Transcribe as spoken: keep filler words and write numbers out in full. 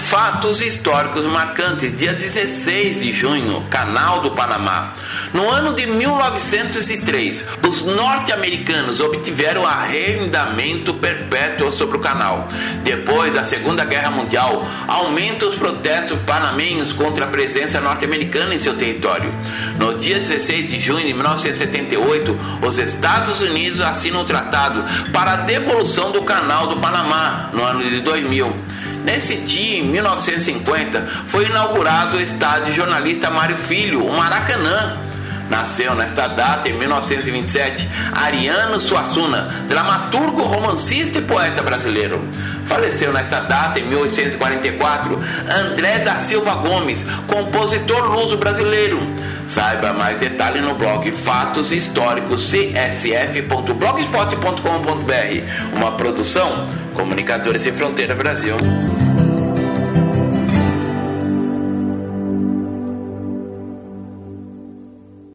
Fatos históricos marcantes, dia dezesseis de junho, Canal do Panamá. No ano de mil novecentos e três, os norte-americanos obtiveram arrendamento perpétuo sobre o canal. Depois da Segunda Guerra Mundial, aumentam os protestos panamenhos contra a presença norte-americana em seu território. No dia dezesseis de junho de mil novecentos e setenta e oito, os Estados Unidos assinam um tratado para a devolução do Canal do Panamá, no ano de dois mil. Nesse dia, em mil novecentos e cinquenta, foi inaugurado o estádio jornalista Mário Filho, o Maracanã. Nasceu nesta data, em mil novecentos e vinte e sete, Ariano Suassuna, dramaturgo, romancista e poeta brasileiro. Faleceu nesta data, em mil oitocentos e quarenta e quatro, André da Silva Gomes, compositor luso brasileiro. Saiba mais detalhes no blog Fatos Históricos c s f ponto blogspot ponto com ponto b r, uma produção Comunicadores Sem Fronteira Brasil.